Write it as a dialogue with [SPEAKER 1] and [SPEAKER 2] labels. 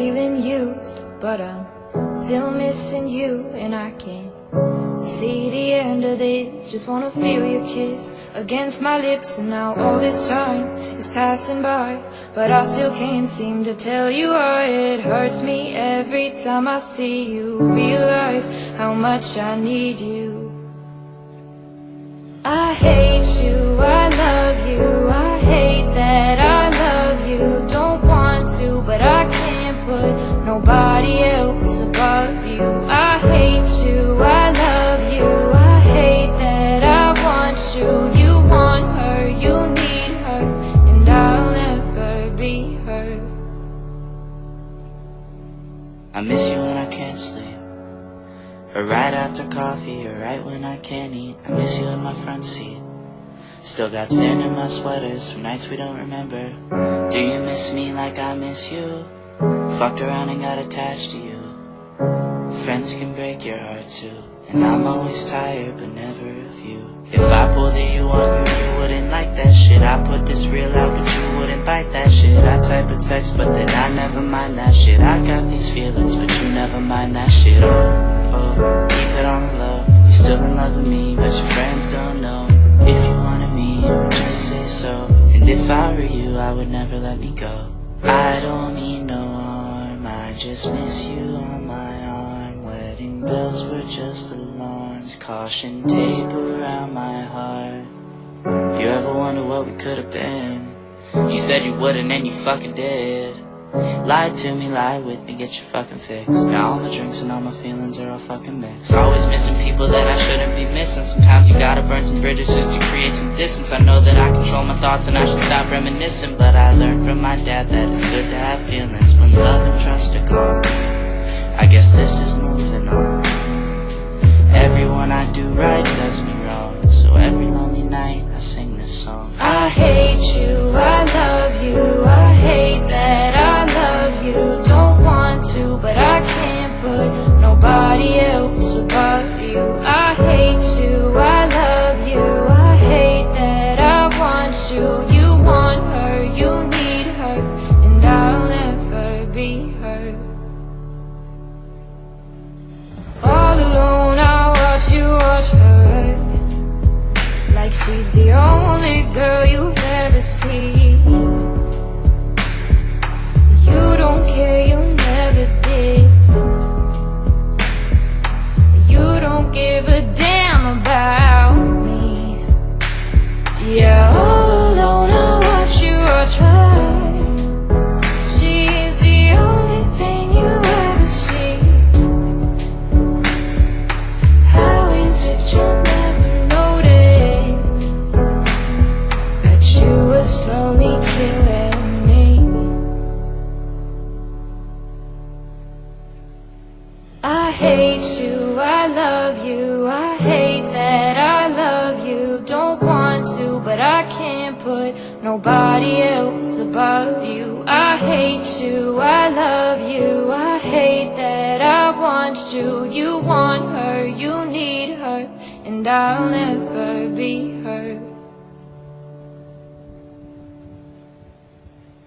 [SPEAKER 1] feeling used, but I'm still missing you, and I can't see the end of this. Just wanna feel your kiss against my lips, and now all this time is passing by, but I still can't seem to tell you why. It hurts me every time I see you, realize how much I need you. I hate you, I love you, I hate that I love you. Don't want to, but I can't put nobody else above you. I hate you, I love you, I hate that I want you. You want her, you need her, and I'll never be her.
[SPEAKER 2] I miss you when I can't sleep, or right after coffee, or right when I can't eat. I miss you in my front seat. Still got sand in my sweaters from nights we don't remember. Do you miss me like I miss you? Fucked around and got attached to you. Friends can break your heart too, and I'm always tired but never of you. If I pulled a you on you, you wouldn't like that shit. I put this real out but you wouldn't bite that shit. I type a text but then I never mind that shit. I got these feelings but you never mind that shit. Oh, keep it on the low. You're still in love with me but your friends don't know. If you wanted me, you would just say so, and if I were you, I would never let me go. I don't mean no harm, I just miss you on my arm. Wedding bells were just alarms, caution tape around my heart. You ever wonder what we could have been? You said you wouldn't and you fucking did. Lie to me, lie with me, get your fucking fix. Now all my drinks and all my feelings are all fucking mixed. Always missing people that I shouldn't be missing. Sometimes you gotta burn some bridges just to create some distance. I know that I control my thoughts and I should stop reminiscing, but I learned from my dad that it's good to have feelings when love and trust are gone. I guess this is moving on. Everyone I do right does me wrong, so every lonely night I sing this song.
[SPEAKER 1] I hate you, I love you, I hate that I love you. Don't want to, but I can't put nobody else above you. I hate you, I love you, I hate that I want you. You want her, you need her, and I'll never be her. All alone I watch her, like she's the only girl you've ever seen. You don't care, you never did. You don't give a damn about me. Yeah, all alone I watch you watch her. She's the only thing you ever see. How is it you never notice that you were slowly killing me? I hate you, I love you, I hate that I love you. Don't want to, but I can't put nobody else above you. I hate you, I love you, I hate that I want you. You want her, you need her, and I'll never be her.